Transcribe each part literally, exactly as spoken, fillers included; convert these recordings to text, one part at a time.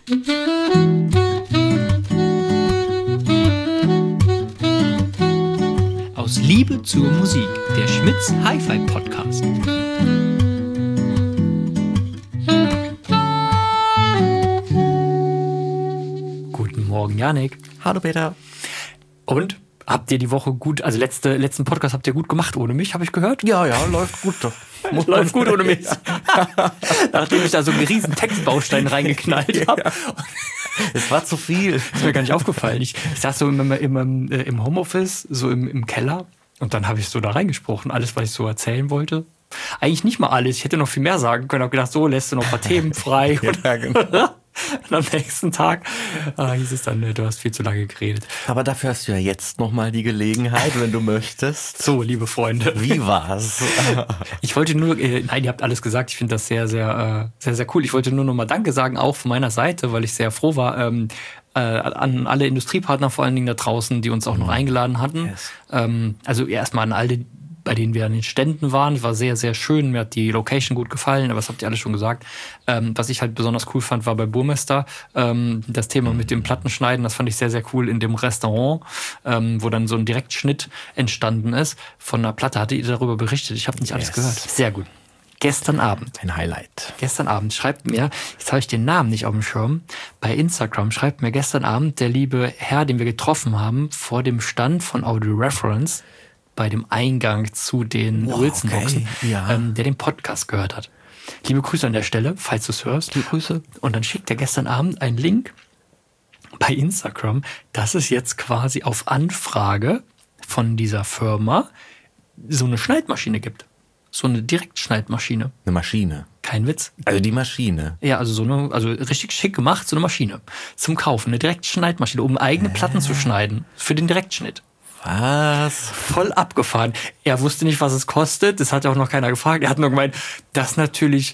Aus Liebe zur Musik, der Schmitz Hi-Fi Podcast. Guten Morgen, Janik. Hallo, Peter. Und? Habt ihr die Woche gut, also letzte, letzten Podcast habt ihr gut gemacht ohne mich, habe ich gehört? Ja, ja, läuft gut doch. Läuft gut ohne mich. Nachdem ich da so einen riesen Textbaustein reingeknallt habe. Ja. Es war zu viel. Ist mir gar nicht aufgefallen. Ich, ich saß so im, im, im Homeoffice, so im, im Keller, und dann habe ich so da reingesprochen, alles, was ich so erzählen wollte. Eigentlich nicht mal alles. Ich hätte noch viel mehr sagen können. Ich habe gedacht, so lässt du noch ein paar Themen frei. Ja, genau. Und am nächsten Tag ah, hieß es dann, du hast viel zu lange geredet. Aber dafür hast du ja jetzt nochmal die Gelegenheit, wenn du möchtest. So, liebe Freunde. Wie war's? Ich wollte nur, äh, nein, ihr habt alles gesagt. Ich finde das sehr, sehr, äh, sehr, sehr cool. Ich wollte nur nochmal Danke sagen, auch von meiner Seite, weil ich sehr froh war, ähm, äh, an alle Industriepartner vor allen Dingen da draußen, die uns auch noch eingeladen hatten. Yes. Ähm, also erstmal an alle, bei denen wir an den Ständen waren. War sehr, sehr schön. Mir hat die Location gut gefallen, aber das habt ihr alle schon gesagt. Ähm, was ich halt besonders cool fand, war bei Burmester ähm, das Thema mit dem Plattenschneiden. Das fand ich sehr, sehr cool in dem Restaurant, ähm, wo dann so ein Direktschnitt entstanden ist. Von einer Platte hatte ihr darüber berichtet. Ich habe nicht alles Yes. gehört. Sehr gut. Gestern Abend. Ein Highlight. Gestern Abend schreibt mir, jetzt habe ich den Namen nicht auf dem Schirm, bei Instagram schreibt mir gestern Abend der liebe Herr, den wir getroffen haben, vor dem Stand von Audio Reference, bei dem Eingang zu den Wow, Wilson-Boxen, okay, ja. ähm, der den Podcast gehört hat. Liebe Grüße an der Stelle, falls du es hörst. Liebe Grüße. Und dann schickt er gestern Abend einen Link bei Instagram, dass es jetzt quasi auf Anfrage von dieser Firma so eine Schneidmaschine gibt. So eine Direktschneidmaschine. Eine Maschine. Kein Witz. Also die Maschine. Ja, also so eine, also richtig schick gemacht, so eine Maschine zum Kaufen. Eine Direktschneidmaschine, um eigene Platten zu schneiden. Für den Direktschnitt. Was? Voll abgefahren. Er wusste nicht, was es kostet. Das hat auch noch keiner gefragt. Er hat nur gemeint, das natürlich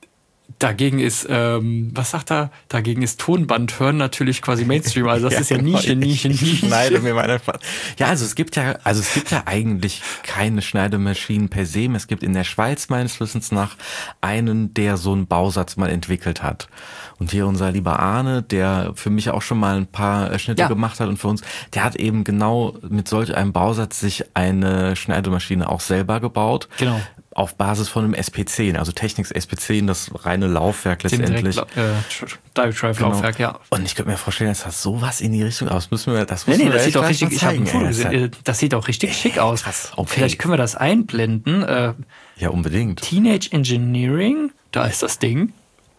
dagegen ist, ähm, was sagt er? Dagegen ist Tonband hören natürlich quasi Mainstream. Also das Ja, ist ja genau. Nische, Nische, Ich Nische. schneide mir meine Platte. Ja, also es gibt ja, also es gibt ja eigentlich keine Schneidemaschinen per se. Es gibt in der Schweiz meines Wissens nach einen, der so einen Bausatz mal entwickelt hat. Und hier unser lieber Arne, der für mich auch schon mal ein paar äh, Schnitte Ja. gemacht hat und für uns, der hat eben genau mit solch einem Bausatz sich eine Schneidemaschine auch selber gebaut. Genau. Auf Basis von einem S P zehn, also Technics S P zehn, das reine Laufwerk Den letztendlich. Direkt, äh, Direct Drive Genau. Laufwerk, ja. Und ich könnte mir vorstellen, dass das sowas in die Richtung aus. Müssen wir, das Nee, müssen nee, wir das echt sieht auch gleich richtig, mal ich habe ein zeigen, Foto ey. gesehen, äh, das sieht auch richtig schick aus. Krass, okay. Vielleicht können wir das einblenden. Äh, Ja, unbedingt. Teenage Engineering, da ist das Ding.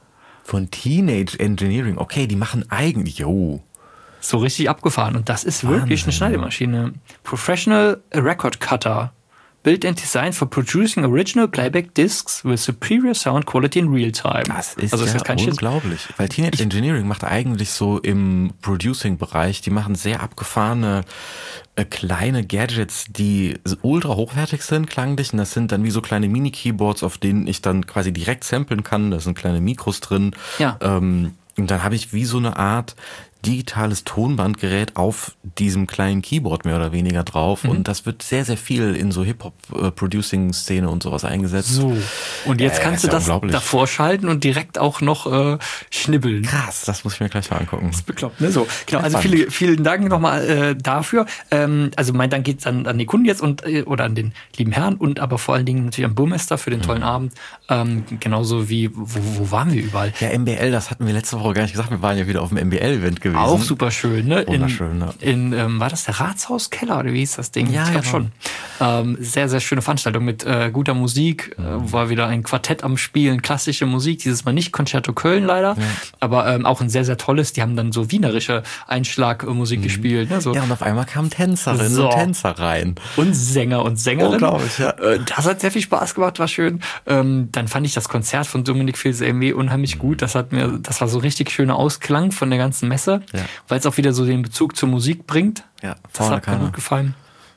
Von Teenage Engineering. Okay, die machen eigentlich, jo. So richtig abgefahren. Und das ist wirklich eine Wahnsinn. Schneidemaschine. Professional Record Cutter. Built and designed for producing original playback discs with superior sound quality in real time. Das ist also, ja das kann ich jetzt- unglaublich. Weil Teenage Engineering macht eigentlich so im Producing-Bereich, die machen sehr abgefahrene äh, kleine Gadgets, die ultra hochwertig sind, klanglich. Und das sind dann wie so kleine Mini-Keyboards, auf denen ich dann quasi direkt samplen kann. Da sind kleine Mikros drin. Ja. Ähm, und dann habe ich wie so eine Art digitales Tonbandgerät auf diesem kleinen Keyboard mehr oder weniger drauf. Mhm. Und das wird sehr, sehr viel in so Hip-Hop-Producing-Szene und sowas eingesetzt. So. Und jetzt Äh, kannst ist du ja das unglaublich. davor schalten und direkt auch noch äh, schnibbeln. Krass, das muss ich mir gleich mal angucken. Bekloppt, ne? So, genau. Also spannend. viele, vielen Dank nochmal äh, dafür. Ähm, also mein Dank geht an, an die Kunden jetzt und äh, oder an den lieben Herrn und aber vor allen Dingen natürlich an Burmester für den tollen Abend. Ähm, genauso wie, wo, wo waren wir überall? Ja, M B L, das hatten wir letzte Woche gar nicht gesagt. Wir waren ja wieder auf dem M B L-Event gewesen. Auch super schön, ne? In, Wunderschön, ja. in ähm, war das der Ratshauskeller oder wie hieß das Ding? Ja, ich glaube genau. schon. Ähm, sehr, sehr schöne Veranstaltung mit äh, guter Musik. Äh, war wieder ein Quartett am Spielen, klassische Musik. Dieses Mal nicht Concerto Köln leider, aber ähm, auch ein sehr, sehr tolles. Die haben dann so wienerische Einschlagmusik gespielt. Ne? So. Ja, und auf einmal kamen Tänzerinnen So. und Tänzer rein. Und Sänger und Sängerinnen. Unglaublich, ja. Äh, Das hat sehr viel Spaß gemacht, war schön. Ähm, dann fand ich das Konzert von Dominik Fils M W unheimlich gut. Das hat mir, das war so richtig schöner Ausklang von der ganzen Messe, Ja. weil es auch wieder so den Bezug zur Musik bringt. Ja, Das vorne hat mir keiner. gut gefallen.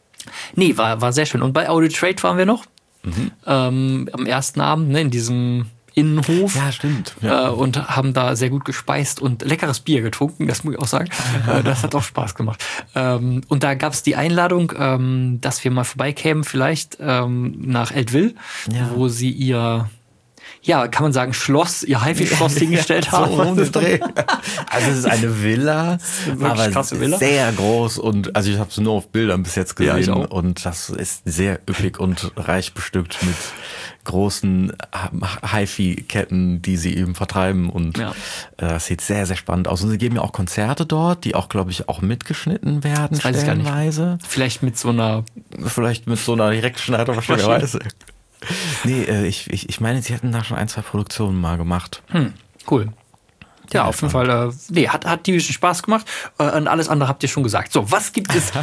Nee, war, war sehr schön. Und bei Audio Trade waren wir noch. Mhm. Ähm, am ersten Abend, ne, in diesem Innenhof. Ja, stimmt. Ja. Äh, und haben da sehr gut gespeist und leckeres Bier getrunken, das muss ich auch sagen. äh, das hat auch Spaß gemacht. Ähm, und da gab es die Einladung, ähm, dass wir mal vorbeikämen, vielleicht ähm, nach Eltville, Ja. wo sie ihr ja, kann man sagen, Schloss, ihr Haifi-Schloss hingestellt so haben. um den Dreh. Also es ist eine Villa, eine aber krasse Villa. Sehr groß und also ich habe es nur auf Bildern bis jetzt Ja, ich gesehen auch. und das ist sehr üppig und reich bestückt mit großen Hi-Fi-Ketten, die sie eben vertreiben und Ja. äh, das sieht sehr, sehr spannend aus. Und sie geben ja auch Konzerte dort, die auch, glaube ich, auch mitgeschnitten werden, Das weiß ich gar nicht. stellenweise. Vielleicht mit so einer, Vielleicht mit so einer Direktschneider wahrscheinlich. Nee, äh, ich, ich, ich meine, sie hätten da schon ein, zwei Produktionen mal gemacht. hm, cool. Ja, Ja, auf jeden Fall, äh, nee, hat, hat diesen Spaß gemacht äh, und alles andere habt ihr schon gesagt. So, was gibt es?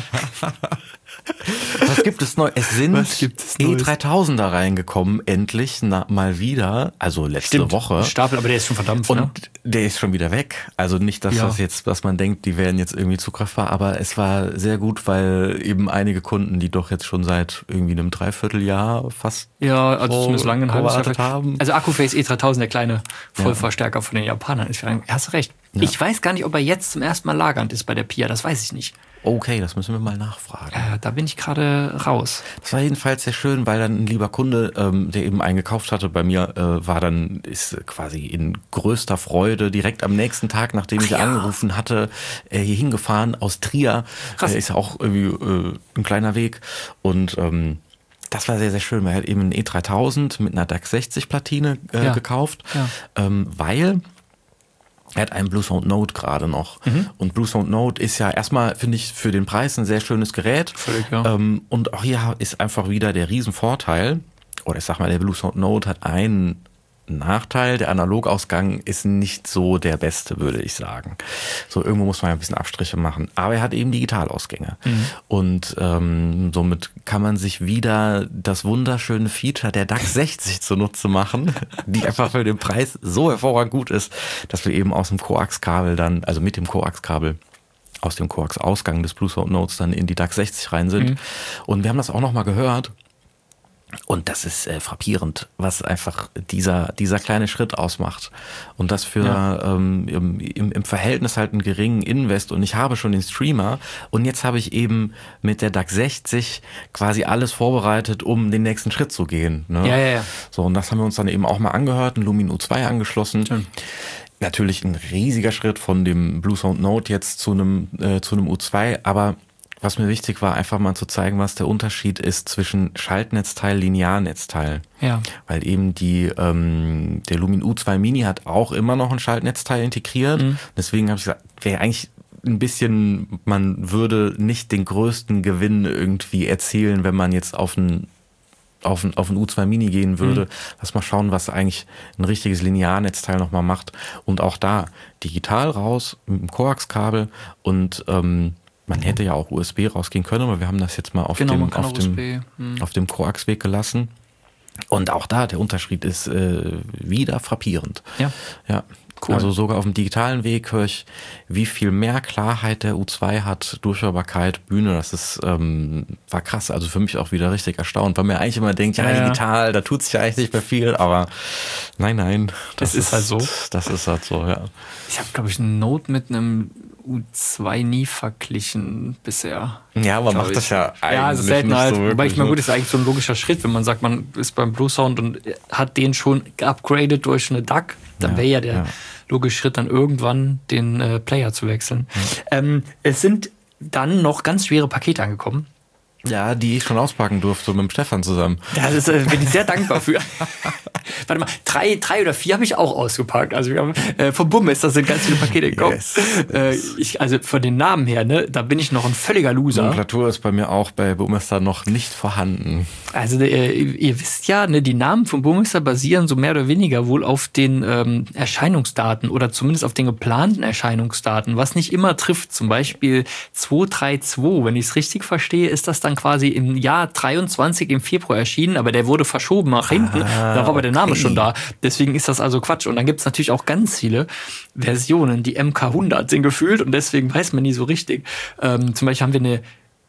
Was gibt es neu? Es sind Was gibt es E Neues? dreitausender reingekommen, endlich na, mal wieder, also letzte Stimmt, Woche. ein Stapel, aber der ist schon verdampft, Und ne? der ist schon wieder weg. Also nicht, dass Ja. das jetzt, dass man denkt, die wären jetzt irgendwie zugreifbar, aber es war sehr gut, weil eben einige Kunden, die doch jetzt schon seit irgendwie einem Dreivierteljahr fast Ja, also so zumindest lange ein halbes Jahr. gewartet haben. Also Accuface E dreitausend, der kleine Vollverstärker von den Japanern, ist ja, hast du recht. Ja. Ich weiß gar nicht, ob er jetzt zum ersten Mal lagernd ist bei der P I A, das weiß ich nicht. Okay, das müssen wir mal nachfragen. Äh, da bin ich gerade raus. Das war jedenfalls sehr schön, weil dann ein lieber Kunde, ähm, der eben einen gekauft hatte bei mir, äh, war dann, ist quasi in größter Freude direkt am nächsten Tag, nachdem ich ja. angerufen hatte, äh, hier hingefahren aus Trier. Krass. Äh, ist ja auch irgendwie äh, ein kleiner Weg und ähm, das war sehr, sehr schön. Er hat eben einen E dreitausend mit einer D A X sechzig Platine äh, Ja. gekauft, Ja. ähm, weil er hat einen Bluesound Note gerade noch. Und Bluesound Note ist ja erstmal, finde ich, für den Preis ein sehr schönes Gerät. Völlig, ja. Ähm, und auch hier ist einfach wieder der Riesenvorteil, oder ich sag mal, der Bluesound Note hat einen Nachteil, der Analogausgang ist nicht so der beste, würde ich sagen. So, irgendwo muss man ja ein bisschen Abstriche machen. Aber er hat eben Digitalausgänge. Mhm. Und ähm, somit kann man sich wieder das wunderschöne Feature der D A X sechzig zunutze machen, die einfach für den Preis so hervorragend gut ist, dass wir eben aus dem Coax-Kabel dann, also mit dem Coax-Kabel aus dem Coax-Ausgang des Bluesound Notes dann in die D A X sechzig rein sind. Mhm. Und wir haben das auch nochmal gehört. Und das ist äh, frappierend, was einfach dieser, dieser kleine Schritt ausmacht. Und das für Ja. ähm, im, im, im Verhältnis halt einen geringen Invest. Und ich habe schon den Streamer und jetzt habe ich eben mit der D A X sechzig quasi alles vorbereitet, um den nächsten Schritt zu gehen. Ne? Ja, ja, ja. So, und das haben wir uns dann eben auch mal angehört, ein Lumin U zwei angeschlossen. Schön. Natürlich ein riesiger Schritt von dem Bluesound Note jetzt zu einem, äh, zu einem U zwei, aber was mir wichtig war, einfach mal zu zeigen, was der Unterschied ist zwischen Schaltnetzteil, Linearnetzteil. Ja. Weil eben die, ähm, der Lumin U zwei Mini hat auch immer noch ein Schaltnetzteil integriert. Mhm. Deswegen habe ich gesagt, wäre eigentlich ein bisschen, man würde nicht den größten Gewinn irgendwie erzielen, wenn man jetzt auf ein auf ein, auf ein U zwei Mini gehen würde. Mhm. Lass mal schauen, was eigentlich ein richtiges Linearnetzteil nochmal macht. Und auch da digital raus mit dem Coax-Kabel und ähm, man hätte ja auch U S B rausgehen können, aber wir haben das jetzt mal auf Genau, man dem, kann auf auch dem, U S B, hm. auf dem Coax-Weg gelassen. Und auch da, der Unterschied ist äh, wieder frappierend. Ja. Ja. Cool. Also sogar auf dem digitalen Weg höre ich, wie viel mehr Klarheit der U zwei hat, Durchhörbarkeit, Bühne, das ist, ähm, war krass. Also für mich auch wieder richtig erstaunt, weil man eigentlich immer denkt, ja, Ja, digital, da tut sich ja eigentlich nicht mehr viel, aber nein, nein. Das ist halt so. Das ist halt so, ja. Ich habe, glaube ich, ein Note mit einem U zwei nie verglichen bisher. Ja, man Glaub macht ich. das ja eigentlich Ja, es ist selten nicht halt. so Wobei wirklich, ich meine, ne? gut, ist eigentlich so ein logischer Schritt, wenn man sagt, man ist beim Bluesound und hat den schon geupgradet durch eine D A C, dann Ja, wäre ja der ja. logische Schritt, dann irgendwann den äh, Player zu wechseln. Ähm, es sind dann noch ganz schwere Pakete angekommen. Ja, die ich schon auspacken durfte mit dem Stefan zusammen. Ja, das äh, bin ich sehr dankbar für. Warte mal, drei, drei oder vier habe ich auch ausgepackt. Also wir haben äh, vom Bummester sind ganz viele Pakete gekommen. Yes, Äh, ich, also von den Namen her, ne, da bin ich noch ein völliger Loser. Nomenklatur ist bei mir auch bei Bummester noch nicht vorhanden. Also äh, ihr wisst ja, ne, die Namen vom Bummester basieren so mehr oder weniger wohl auf den ähm, Erscheinungsdaten oder zumindest auf den geplanten Erscheinungsdaten, was nicht immer trifft. Zum Beispiel zwei drei zwei, wenn ich es richtig verstehe, ist das dann quasi im Jahr dreiundzwanzig im Februar erschienen, aber der wurde verschoben nach hinten. Ah, da war aber der Name okay. schon da. Deswegen ist das also Quatsch. Und dann gibt es natürlich auch ganz viele Versionen, die M K hundert sind gefühlt und deswegen weiß man nie so richtig. Ähm, zum Beispiel haben wir eine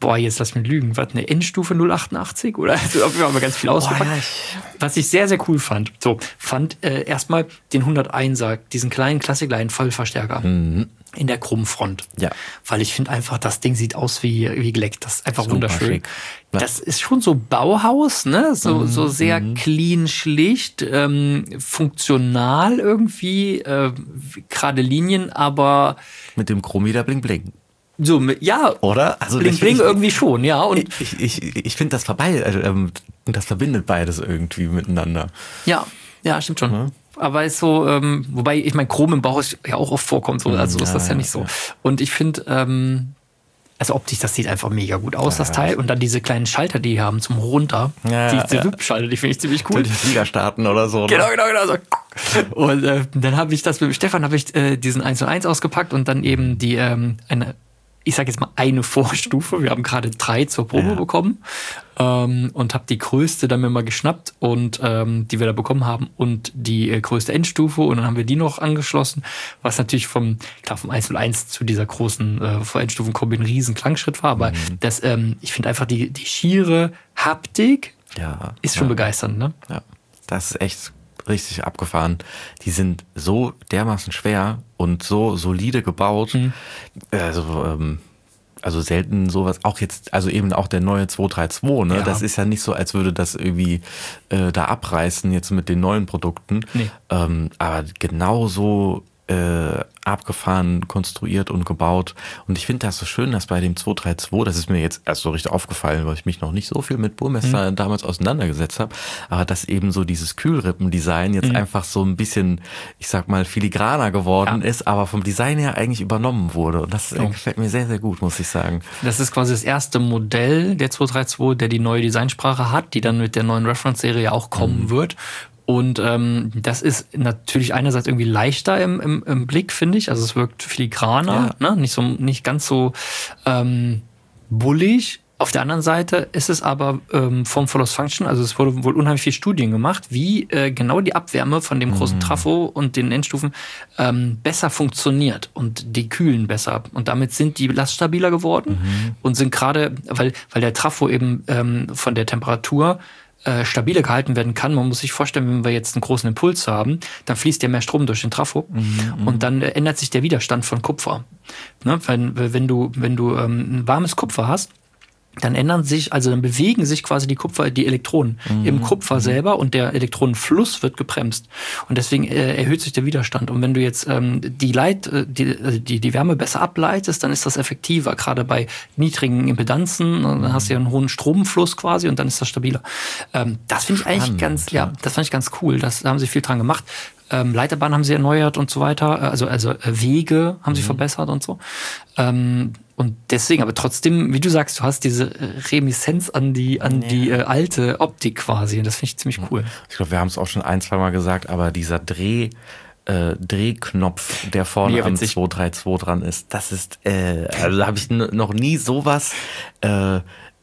boah, jetzt lass mich lügen, was, eine Endstufe null achtundachtzig? Oder? Also, wir haben ganz viel ausgepackt. Boah, ja, ich Was ich sehr, sehr cool fand. So, fand äh, erstmal den hunderteinser, diesen kleinen Klassikleinen Vollverstärker Mhm. in der Chromfront. Ja. Weil ich finde einfach, das Ding sieht aus wie, wie geleckt. Das ist einfach Super wunderschön. schick. Ja. Das ist schon so Bauhaus, ne? So, Mhm. so sehr Mhm. clean, schlicht, ähm, funktional irgendwie, äh, gerade Linien, aber Mit dem Chromider Bling Bling. so, mit- ja, Oder? Also bling ich- bling ich- irgendwie schon, ja. Und Ich, ich, ich finde das vorbei, also, ähm, das verbindet beides irgendwie miteinander. ja, ja, stimmt schon. Ja. Aber ist so, ähm, wobei ich mein Chrom im Bauhaus ja auch oft vorkommt, so, also Ja, ist das ja ja, nicht so. ja. Und ich finde, ähm, also optisch, das sieht einfach mega gut aus, das Ja. Teil. Und dann diese kleinen Schalter, die die haben zum Runter, Ja, diese ja. Whip-Schalter, die finde ich ziemlich cool. Cool. Die Flieger starten oder so. Genau, Ne? genau, genau. So. Und äh, dann habe ich das mit Stefan, habe ich äh, diesen eins null eins ausgepackt und dann eben die, ähm, eine, ich sage jetzt mal eine Vorstufe. Wir haben gerade drei zur Probe Ja. bekommen ähm, und habe die größte dann mir mal geschnappt und ähm, die wir da bekommen haben und die äh, größte Endstufe und dann haben wir die noch angeschlossen, was natürlich vom, klar, vom eins null eins zu dieser großen äh, Vorendstufenkombi ein riesen Klangschritt war, aber das, ähm, ich finde einfach die, die schiere Haptik Ja. ist schon ja. begeisternd, ne? Ja, das ist echt richtig abgefahren. Die sind so dermaßen schwer und so solide gebaut. Mhm. Also, ähm, also selten sowas, auch jetzt, also eben auch der neue zwei drei zwei, ne? Ja. Das ist ja nicht so, als würde das irgendwie äh, da abreißen jetzt mit den neuen Produkten. Nee. Ähm, aber genauso äh, abgefahren, konstruiert und gebaut. Und ich finde das so schön, dass bei dem zwei drei zwei, das ist mir jetzt erst so richtig aufgefallen, weil ich mich noch nicht so viel mit Burmester Mhm. damals auseinandergesetzt habe, aber dass eben so dieses Kühlrippendesign jetzt Mhm. einfach so ein bisschen, ich sag mal, filigraner geworden Ja. ist, aber vom Design her eigentlich übernommen wurde. Und das äh, Ja. gefällt mir sehr, sehr gut, muss ich sagen. Das ist quasi das erste Modell der zwei drei zwei, der die neue Designsprache hat, die dann mit der neuen Reference-Serie auch kommen wird. Und ähm, das ist natürlich einerseits irgendwie leichter im, im, im Blick, finde ich. Also es wirkt filigraner, ne? Nicht so, nicht ganz so ähm, bullig. Auf der anderen Seite ist es aber ähm, Form follows Function. Also es wurde wohl unheimlich viel Studien gemacht, wie äh, genau die Abwärme von dem großen Trafo und den Endstufen ähm, besser funktioniert und die kühlen besser. Und damit sind die laststabiler geworden und sind gerade, weil, weil der Trafo eben ähm, von der Temperatur äh, stabiler gehalten werden kann. Man muss sich vorstellen, wenn wir jetzt einen großen Impuls haben, dann fließt ja mehr Strom durch den Trafo und dann äh, ändert sich der Widerstand von Kupfer. Ne? Wenn, wenn du, wenn du ähm, ein warmes Kupfer hast, dann ändern sich, also dann bewegen sich quasi die Kupfer, die Elektronen Mhm. im Kupfer selber und der Elektronenfluss wird gebremst. Und deswegen äh, erhöht sich der Widerstand. Und wenn du jetzt ähm, die, Leit, äh, die, äh, die, die Wärme besser ableitest, dann ist das effektiver, gerade bei niedrigen Impedanzen. Und dann hast du ja einen hohen Stromfluss quasi und dann ist das stabiler. Ähm, das finde ich eigentlich Spannend, ganz, ja, ja. das fand ich ganz cool. Das, da haben sie viel dran gemacht. Ähm, Leiterbahnen haben sie erneuert und so weiter. Also, also äh, Wege haben sie verbessert und so. Ähm, und deswegen, aber trotzdem, wie du sagst, du hast diese äh, Reminiszenz an die, an die äh, alte Optik quasi. Und das finde ich ziemlich cool. Ich glaube, wir haben es auch schon ein, zwei Mal gesagt, aber dieser Dreh, äh, Drehknopf, der vorne Mega am witzig. zwei drei zwei dran ist, das ist, äh, also da habe ich n- noch nie sowas, äh, äh,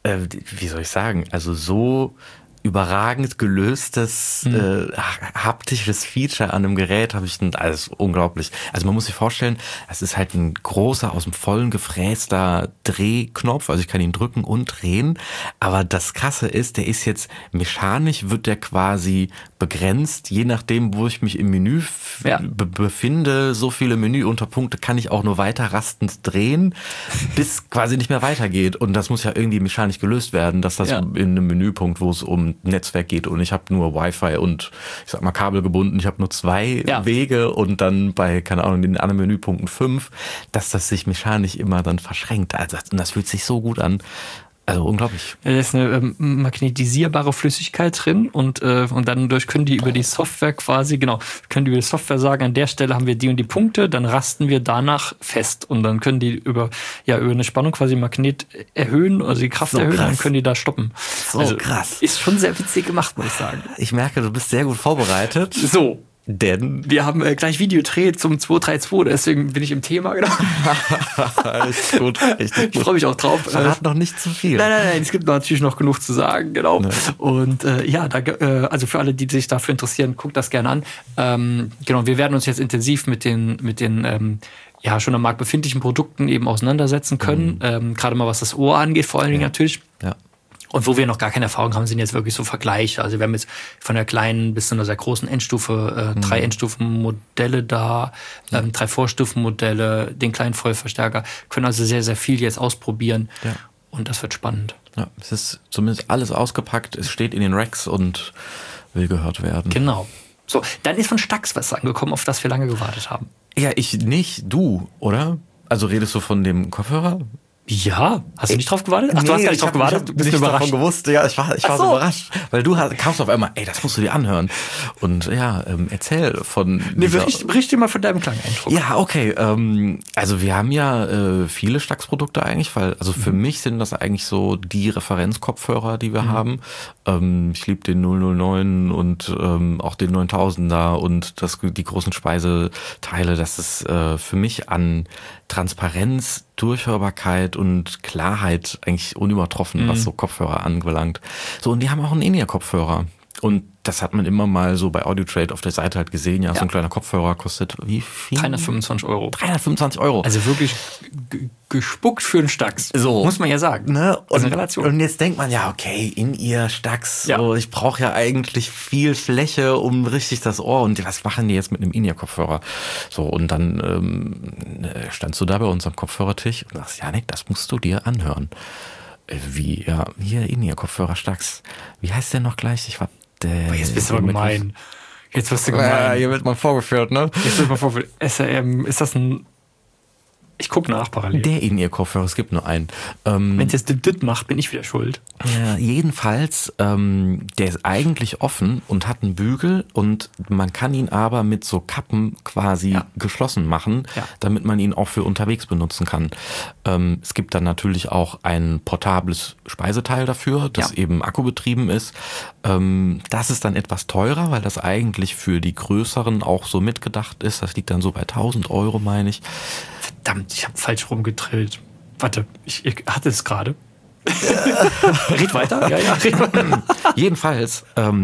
wie soll ich sagen, also so überragend gelöstes Mhm. äh, haptisches Feature an einem Gerät habe ich, alles unglaublich. Also man muss sich vorstellen, es ist halt ein großer, aus dem Vollen gefräster Drehknopf, also ich kann ihn drücken und drehen, aber das Krasse ist, der ist jetzt mechanisch, wird der quasi begrenzt, je nachdem, wo ich mich im Menü f- Ja. be- befinde, so viele Menüunterpunkte kann ich auch nur weiter rastend drehen, bis quasi nicht mehr weitergeht und das muss ja irgendwie mechanisch gelöst werden, dass das Ja. in einem Menüpunkt, wo es um Netzwerk geht und ich habe nur Wi-Fi und ich sag mal Kabel gebunden, ich habe nur zwei Ja. Wege und dann bei, keine Ahnung, den anderen Menüpunkten fünf, dass das sich mechanisch immer dann verschränkt. Also das, und das fühlt sich so gut an. Also unglaublich. Da ist eine ähm, magnetisierbare Flüssigkeit drin und, äh, und dann durch können die über die Software quasi, genau, können die über die Software sagen, an der Stelle haben wir die und die Punkte, dann rasten wir danach fest und dann können die über, ja, über eine Spannung quasi Magnet erhöhen, also die Kraft So erhöhen, krass. dann können die da stoppen. So krass. Ist schon sehr witzig gemacht, muss ich sagen. Ich merke, du bist sehr gut vorbereitet. So. Denn? Wir haben äh, gleich Videodreh zum zwei drei zwei, deswegen bin ich im Thema, genau. Alles gut, richtig gut. Ich freue mich auch drauf. Verrat noch nicht zu viel. Nein, nein, nein, es gibt natürlich noch genug zu sagen, genau. Nee. Und äh, ja, da, äh, also für alle, die sich dafür interessieren, guckt das gerne an. Ähm, genau, wir werden uns jetzt intensiv mit den, mit den ähm, ja, schon am Markt befindlichen Produkten eben auseinandersetzen können. Mhm. Ähm, gerade mal, was das Ohr angeht, vor allen Dingen ja. natürlich. Ja. Und wo wir noch gar keine Erfahrung haben, sind jetzt wirklich so Vergleiche. Also wir haben jetzt von der kleinen bis zu einer sehr großen Endstufe äh, drei mhm. Endstufenmodelle da, ähm, mhm. drei Vorstufenmodelle, den kleinen Vollverstärker. Können also sehr, sehr viel jetzt ausprobieren. Ja. Und das wird spannend. Ja, es ist zumindest alles ausgepackt. Es steht in den Racks und will gehört werden. Genau. So, dann ist von Stax was angekommen, auf das wir lange gewartet haben. Ja, ich nicht, du, oder? Also redest du von dem Kopfhörer? Ja, hast du nicht drauf gewartet? Ach, nee, du hast gar nicht drauf gewartet? Du bist nicht überrascht. Davon gewusst. Ja, ich war, ich war so. so überrascht, weil du hast, kamst auf einmal, ey, das musst du dir anhören. Und ja, ähm, erzähl von. Nee, bericht, bericht dir mal von deinem Klangeindruck. Ja, okay. Ähm, also wir haben ja äh, viele Stax-Produkte eigentlich, weil also für mhm. mich sind das eigentlich so die Referenzkopfhörer, die wir mhm. haben. Ähm, ich liebe den null null neun und ähm, auch den neuntausender und das, die großen Speiseteile. Das ist äh, für mich an Transparenz, Durchhörbarkeit und Klarheit eigentlich unübertroffen, mhm. was so Kopfhörer anbelangt. So, und die haben auch einen In-Ear-Kopfhörer. Und das hat man immer mal so bei AudioTrade auf der Seite halt gesehen. Ja, ja. So ein kleiner Kopfhörer kostet wie viel? dreihundertfünfundzwanzig Euro. dreihundertfünfundzwanzig Euro. Also wirklich g- gespuckt für einen Stax. So. Muss man ja sagen. Ne? Und, in Relation. Und jetzt denkt man ja, okay, In-Ear, Stax, ja. so, ich brauche ja eigentlich viel Fläche, um richtig das Ohr. Und was machen die jetzt mit einem In-Ear-Kopfhörer? So, und dann ähm, standst du da bei uns am Kopfhörertisch und sagst, Janik, das musst du dir anhören. Wie, ja, hier In-Ear-Kopfhörer, Stax. Wie heißt der noch gleich? Ich war Der, jetzt bist du aber gemein. Jetzt wirst du gemein. Ja, hier wird mal vorgeführt, ne? Jetzt wird mal vorgeführt. S R M, ist das ein... Ich gucke nach parallel. Der In-Ear-Kopfhörer, es gibt nur einen. Ähm, Wenn es jetzt dit macht, bin ich wieder schuld. Ja, jedenfalls, ähm, der ist eigentlich offen und hat einen Bügel und man kann ihn aber mit so Kappen quasi ja. geschlossen machen, ja. damit man ihn auch für unterwegs benutzen kann. Ähm, es gibt dann natürlich auch ein portables Speiseteil dafür, das ja. eben akkubetrieben ist. Ähm, das ist dann etwas teurer, weil das eigentlich für die größeren auch so mitgedacht ist. Das liegt dann so bei tausend Euro, meine ich. Verdammt, ich habe falsch rumgedrillt. Warte, ich, ich hatte es gerade. Red weiter. Ja, ja, red weiter. Jedenfalls, ähm,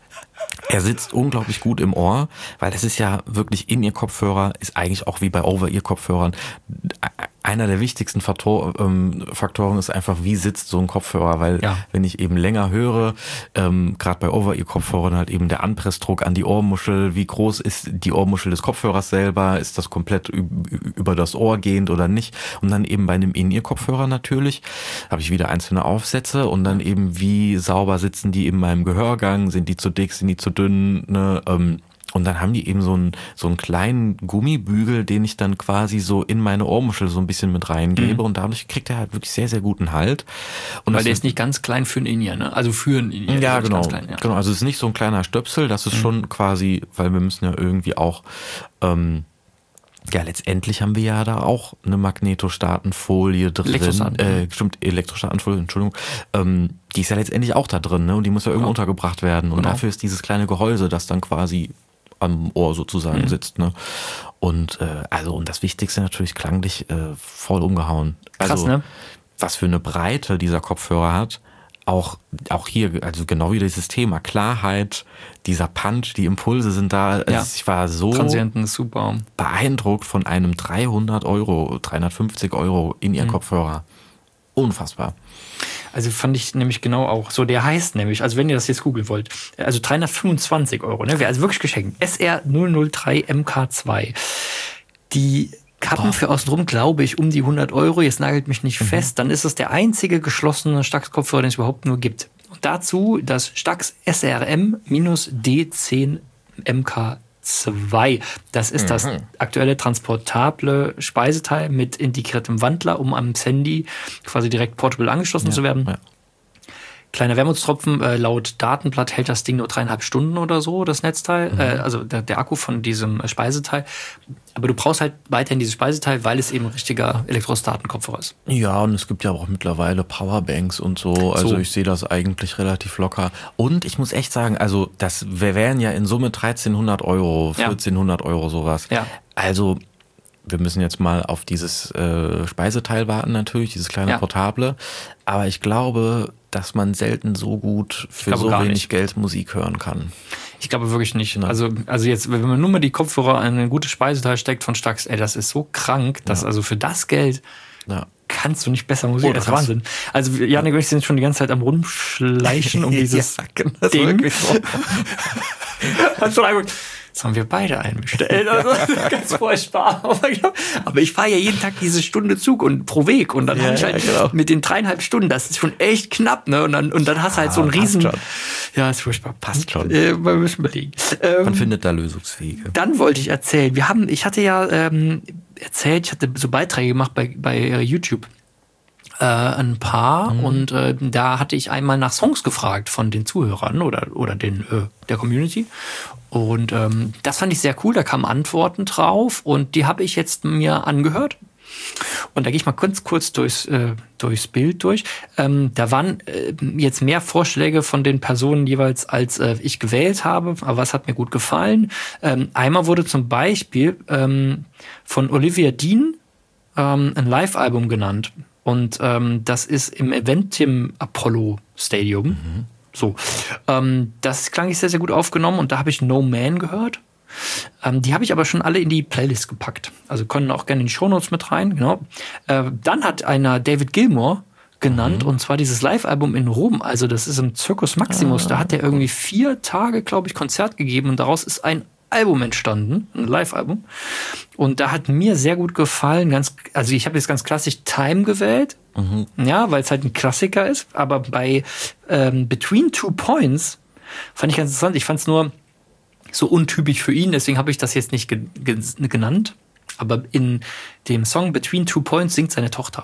er sitzt unglaublich gut im Ohr, weil das ist ja wirklich In-Ear-Kopfhörer, ist eigentlich auch wie bei Over-Ear-Kopfhörern. Einer der wichtigsten Faktor, ähm, Faktoren ist einfach, wie sitzt so ein Kopfhörer, weil ja. wenn ich eben länger höre, ähm, gerade bei Over-Ear-Kopfhörern halt eben der Anpressdruck an die Ohrmuschel, wie groß ist die Ohrmuschel des Kopfhörers selber, ist das komplett über das Ohr gehend oder nicht, und dann eben bei einem In-Ear-Kopfhörer natürlich, habe ich wieder einzelne Aufsätze und dann eben, wie sauber sitzen die in meinem Gehörgang, sind die zu dick, sind die zu dünn, ne, ähm, und dann haben die eben so einen, so einen kleinen Gummibügel, den ich dann quasi so in meine Ohrmuschel so ein bisschen mit reingebe. Mhm. Und dadurch kriegt er halt wirklich sehr, sehr guten Halt. Und weil der ist nicht ganz klein für ein In-Ear, ne? Also für ein In-Ear. Ja, genau. Klein, ja. Genau. Also es ist nicht so ein kleiner Stöpsel. Das ist mhm. schon quasi, weil wir müssen ja irgendwie auch, ähm, ja, letztendlich haben wir ja da auch eine Magnetostatenfolie drin. Elektrostaten. Äh, stimmt, Elektrostatenfolie, Entschuldigung. Ähm, die ist ja letztendlich auch da drin, ne? Und die muss ja irgendwo genau. untergebracht werden. Und genau. dafür ist dieses kleine Gehäuse, das dann quasi am Ohr sozusagen mhm. sitzt, ne? Und äh, also und das Wichtigste natürlich klanglich äh, voll umgehauen. Also, krass, ne? Was für eine Breite dieser Kopfhörer hat. Auch, auch hier, also genau wie dieses Thema Klarheit, dieser Punch, die Impulse sind da. Ja. Also ich war so Transienten, super. beeindruckt von einem dreihundert Euro, dreihundertfünfzig Euro In-Ear-Kopfhörer. Mhm. Unfassbar. Also fand ich nämlich genau auch so. Der heißt nämlich, also wenn ihr das jetzt googeln wollt, also dreihundertfünfundzwanzig Euro, ne? Wäre also wirklich geschenkt. S R null null drei M K zwei. Die Kappen Boah. für außenrum, glaube ich, um die hundert Euro. Jetzt nagelt mich nicht mhm. fest. Dann ist es der einzige geschlossene Stax-Kopfhörer, den es überhaupt nur gibt. Und dazu das Stax S R M D zehn M K zwei. Das ist mhm. das aktuelle transportable Speiseteil mit integriertem Wandler, um am Handy quasi direkt portable angeschlossen ja. zu werden. Ja. Kleiner Wermutstropfen, äh, laut Datenblatt hält das Ding nur dreieinhalb Stunden oder so, das Netzteil, mhm. äh, also der, der Akku von diesem Speiseteil. Aber du brauchst halt weiterhin dieses Speiseteil, weil es eben ein richtiger Elektrostatenkopfhörer ist. Ja, und es gibt ja auch mittlerweile Powerbanks und so. Also so. Ich sehe das eigentlich relativ locker. Und ich muss echt sagen, also das wären ja in Summe dreizehnhundert Euro, vierzehnhundert ja. Euro sowas. Ja. Also wir müssen jetzt mal auf dieses äh, Speiseteil warten natürlich, dieses kleine ja. Portable. Aber ich glaube, dass man selten so gut für so wenig nicht. Geld Musik hören kann. Ich glaube wirklich nicht. Ja. Also, also jetzt, wenn man nur mal die Kopfhörer in ein gutes Speiseteil steckt von Stax, ey, das ist so krank, dass ja. also für das Geld ja. kannst du nicht besser Musik. Oh, das ist Wahnsinn. Also Janik und ich sind schon die ganze Zeit am Rumschleichen um dieses ja, das Ding. So. Das haben wir beide einbestellt. Also, ganz furchtbar. Aber ich fahre ja jeden Tag diese Stunde Zug und pro Weg. Und dann ja, habe ich halt ja, genau. mit den dreieinhalb Stunden, das ist schon echt knapp, ne? Und dann, und dann hast du halt ah, so einen riesen. Schon. Ja, ist furchtbar. Passt schon. Äh, wir müssen überlegen. Ähm, Man findet da Lösungswege. Dann wollte ich erzählen. Wir haben, ich hatte ja ähm, erzählt, ich hatte so Beiträge gemacht bei, bei YouTube. Äh, ein paar mhm. und äh, da hatte ich einmal nach Songs gefragt von den Zuhörern oder, oder den, äh, der Community und ähm, das fand ich sehr cool, da kamen Antworten drauf und die habe ich jetzt mir angehört und da gehe ich mal kurz, kurz durchs, äh, durchs Bild durch. Ähm, da waren äh, jetzt mehr Vorschläge von den Personen jeweils, als äh, ich gewählt habe, aber was hat mir gut gefallen. Ähm, einmal wurde zum Beispiel ähm, von Olivia Dean ähm, ein Live-Album genannt. Und ähm, das ist im Eventim Apollo Stadium. Mhm. So. Ähm, das klang ich sehr, sehr gut aufgenommen und da habe ich No Man gehört. Ähm, die habe ich aber schon alle in die Playlist gepackt. Also können auch gerne in die Shownotes mit rein. Genau. Äh, dann hat einer David Gilmour genannt mhm. und zwar dieses Live-Album in Rom. Also das ist im Circus Maximus. Ah, da hat er irgendwie vier Tage, glaube ich, Konzert gegeben und daraus ist ein Album entstanden, ein Live-Album. Und da hat mir sehr gut gefallen, ganz, also ich habe jetzt ganz klassisch Time gewählt, mhm. ja, weil es halt ein Klassiker ist. Aber bei ähm, Between Two Points fand ich ganz interessant. Ich fand es nur so untypisch für ihn, deswegen habe ich das jetzt nicht ge- ge- genannt. Aber in dem Song Between Two Points singt seine Tochter.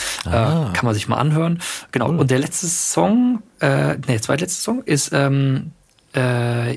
Ah. Äh, kann man sich mal anhören. Genau. Cool. Und der letzte Song, äh, nee, der zweitletzte Song ist ähm, äh, äh,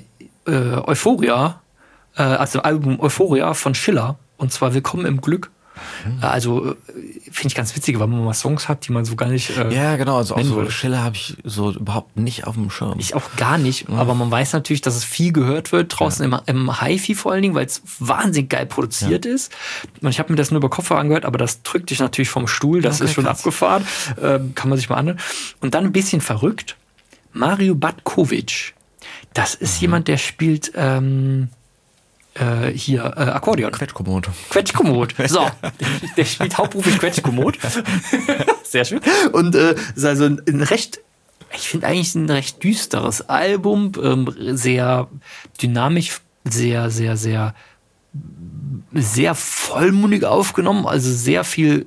Euphoria. Also Album Euphoria von Schiller und zwar Willkommen im Glück. Mhm. Also finde ich ganz witzig, weil man mal Songs hat, die man so gar nicht äh, ja, genau, also auch so würde. Schiller habe ich so überhaupt nicht auf dem Schirm. Ich auch gar nicht, ja. Aber man weiß natürlich, dass es viel gehört wird, draußen ja. im, im Hi-Fi vor allen Dingen, weil es wahnsinnig geil produziert ja. ist. Und ich habe mir das nur über Kopfhörer angehört, aber das drückt dich natürlich vom Stuhl, das okay, ist schon krass. Abgefahren. Ähm, kann man sich mal anhören. Und dann ein bisschen verrückt, Mario Batkovic. Das ist mhm. jemand, der spielt ähm, Äh, hier, äh, Akkordeon. Quetschkommod. Quetschkommod. So, der spielt hauptberuflich Quetschkommod. Sehr schön. Und äh, ist also ein, ein recht, ich finde eigentlich ein recht düsteres Album, ähm, sehr dynamisch, sehr, sehr, sehr, sehr vollmundig aufgenommen, also sehr viel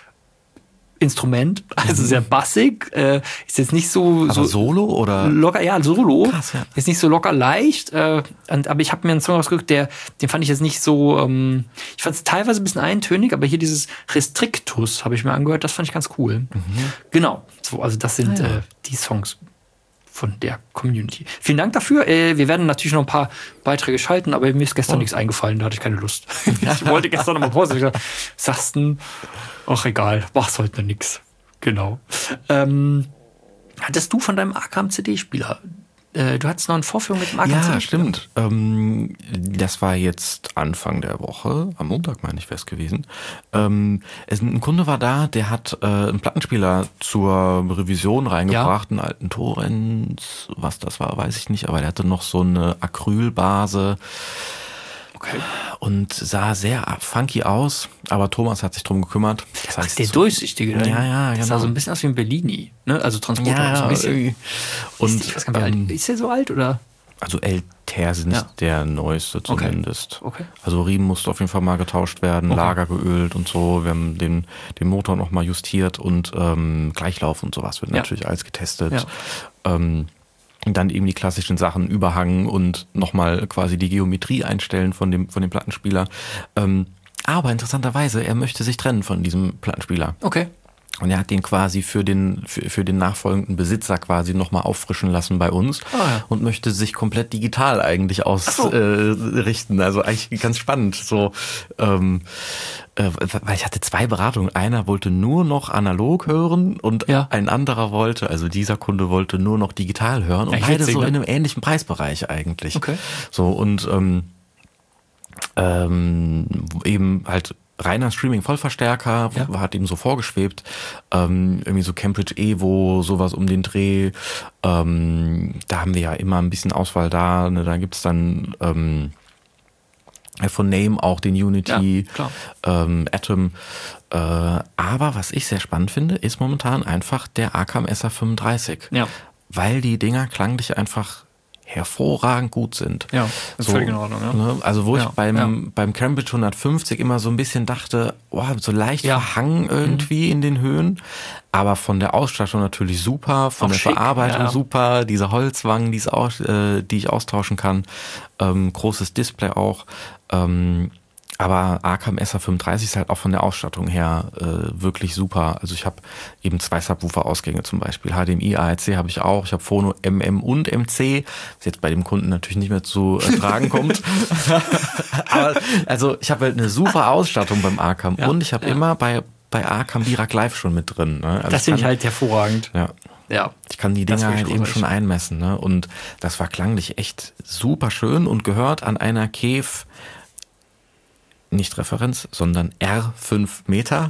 Instrument, also sehr bassig, äh, ist jetzt nicht so, aber so Solo oder locker, ja, Solo. Krass, ja. Ist nicht so locker leicht, äh, und, aber ich habe mir einen Song ausgeguckt, der, den fand ich jetzt nicht so, ähm, ich fand es teilweise ein bisschen eintönig, aber hier dieses Restrictus habe ich mir angehört, das fand ich ganz cool. Mhm. Genau, so, also das sind ah, ja. äh, die Songs von der Community. Vielen Dank dafür. Äh, wir werden natürlich noch ein paar Beiträge schalten, aber mir ist gestern oh. nichts eingefallen, da hatte ich keine Lust. Ich wollte gestern noch mal Pause. Ich gesagt, sagst du, ach egal, mach's heute nix. Genau. Ähm, hattest du von deinem Arkham-C D-Spieler, äh, du hattest noch eine Vorführung mit dem Arkham-C D-Spieler? Ja, stimmt. Ähm, das war jetzt Anfang der Woche, am Montag meine ich wäre es gewesen. Ähm, es, ein Kunde war da, der hat äh, einen Plattenspieler zur Revision reingebracht, ja. einen alten Torrens, was das war, weiß ich nicht, aber der hatte noch so eine Acrylbase. Okay. Und sah sehr funky aus, aber Thomas hat sich drum gekümmert. Das heißt, Ach, der so, durchsichtige, ja, ja, genau. Das sah so ein bisschen aus wie ein Bellini, ne? Also Transporter. Ja, so ein bisschen. Und ist, ich weiß gar nicht, wie alt. Ist der so alt oder? Also älter sind ja. der neueste zumindest. Okay. Okay. Also Riemen musste auf jeden Fall mal getauscht werden, okay. Lager geölt und so. Wir haben den, den Motor noch mal justiert und ähm, Gleichlauf und sowas wird ja. natürlich alles getestet. Ja. Ähm, Und dann eben die klassischen Sachen, Überhang und nochmal quasi die Geometrie einstellen von dem, von dem Plattenspieler. Ähm, aber interessanterweise, er möchte sich trennen von diesem Plattenspieler. Okay. Und er hat den quasi für den, für, für den nachfolgenden Besitzer quasi nochmal auffrischen lassen bei uns ah, ja. und möchte sich komplett digital eigentlich ausrichten. So. Äh, also eigentlich ganz spannend. So, ähm, äh, weil ich hatte zwei Beratungen. Einer wollte nur noch analog hören und ja. ein anderer wollte, also dieser Kunde wollte nur noch digital hören und Echt beide witzig, so ne? in einem ähnlichen Preisbereich eigentlich. Okay. So und ähm, ähm, eben halt reiner Streaming-Vollverstärker, ja. hat ihm so vorgeschwebt, ähm, irgendwie so Cambridge Evo, sowas um den Dreh, ähm, da haben wir ja immer ein bisschen Auswahl da, ne? Da gibt's dann ähm, von Name auch den Unity, ja, ähm, Atom, äh, aber was ich sehr spannend finde, ist momentan einfach der Arkham S R fünfunddreißig, ja. weil die Dinger klanglich einfach hervorragend gut sind. Ja, ist so, völlig in Ordnung. Ja. Ne? Also wo ja, ich beim, ja. beim Cambridge hundertfünfzig immer so ein bisschen dachte, oh, so leicht ja. verhangen irgendwie mhm. in den Höhen, aber von der Ausstattung natürlich super, von auch der schick, Verarbeitung ja. super, diese Holzwangen, die, es auch, äh, die ich austauschen kann, ähm, großes Display auch, ähm, aber Arkham S R fünfunddreißig ist halt auch von der Ausstattung her äh, wirklich super. Also ich habe eben zwei Subwoofer-Ausgänge zum Beispiel. H D M I, A R C habe ich auch. Ich habe Phono M M und M C, was jetzt bei dem Kunden natürlich nicht mehr zu äh, tragen kommt. Aber also ich habe halt eine super Ausstattung beim Arkham. Ja, und ich habe ja. immer bei, bei Arkham Dirac Live schon mit drin. Ne? Also das finde ich halt hervorragend. Ja. Ja. Ich kann die Dinger halt eben schon einmessen. Ne? Und das war klanglich echt super schön und gehört an einer Kef nicht Referenz, sondern R fünf Meter.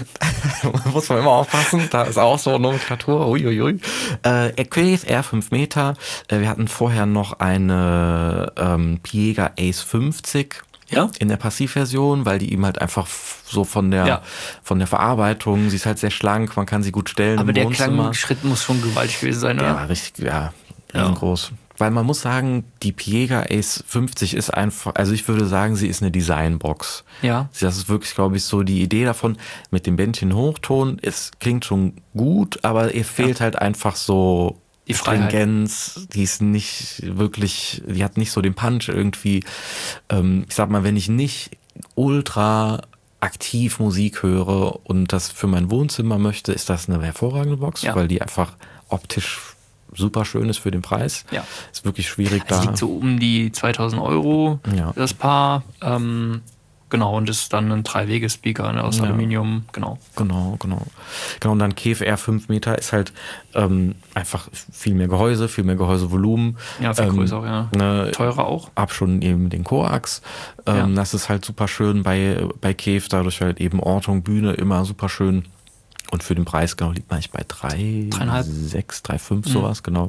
Muss man immer aufpassen. Da ist auch so Nomenklatur. Uiuiui. Äh, Equave R fünf Meter. Äh, wir hatten vorher noch eine ähm, Piega Ace fünfzig. Ja? In der Passivversion, weil die ihm halt einfach so von der ja. von der Verarbeitung, sie ist halt sehr schlank, man kann sie gut stellen. Aber der Klangschritt muss schon gewaltig gewesen sein, oder? Ja, richtig, ja, riesengroß. Ja. Weil man muss sagen, die Piega Ace fünfzig ist einfach, also ich würde sagen, sie ist eine Designbox. Ja. Das ist wirklich, glaube ich, so die Idee davon, mit dem Bändchen Hochton, es klingt schon gut, aber ihr fehlt ja. halt einfach so die Stringenz, die ist nicht wirklich, die hat nicht so den Punch irgendwie. Ich sag mal, wenn ich nicht ultra aktiv Musik höre und das für mein Wohnzimmer möchte, ist das eine hervorragende Box, ja. weil die einfach optisch super schön ist für den Preis. Ja. Ist wirklich schwierig also da. Liegt so um die zweitausend Euro, ja. das Paar. Ähm, genau, und das ist dann ein Drei-Wege-Speaker ne, aus ja. Aluminium. Genau. Genau, genau. Genau, und dann Kef R fünf Meter ist halt ähm, einfach viel mehr Gehäuse, viel mehr Gehäusevolumen. Ja, viel ähm, größer auch, ja. Ne, teurer auch. Hab schon eben den Coax. Ähm, ja. Das ist halt super schön bei, bei Kef, dadurch halt eben Ortung, Bühne immer super schön. Und für den Preis, genau, liegt man eigentlich bei drei, sechs, drei, fünf, mhm. sowas, genau.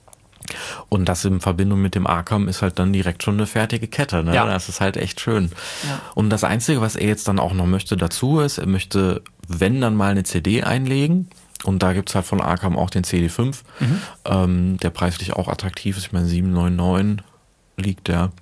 Und das in Verbindung mit dem Arkham ist halt dann direkt schon eine fertige Kette, ne? Ja. Das ist halt echt schön. Ja. Und das Einzige, was er jetzt dann auch noch möchte dazu ist, er möchte, wenn dann mal eine C D einlegen. Und da gibt's halt von Arkham auch den C D fünf, mhm. ähm, der preislich auch attraktiv ist. Ich meine, sieben neunundneunzig liegt der.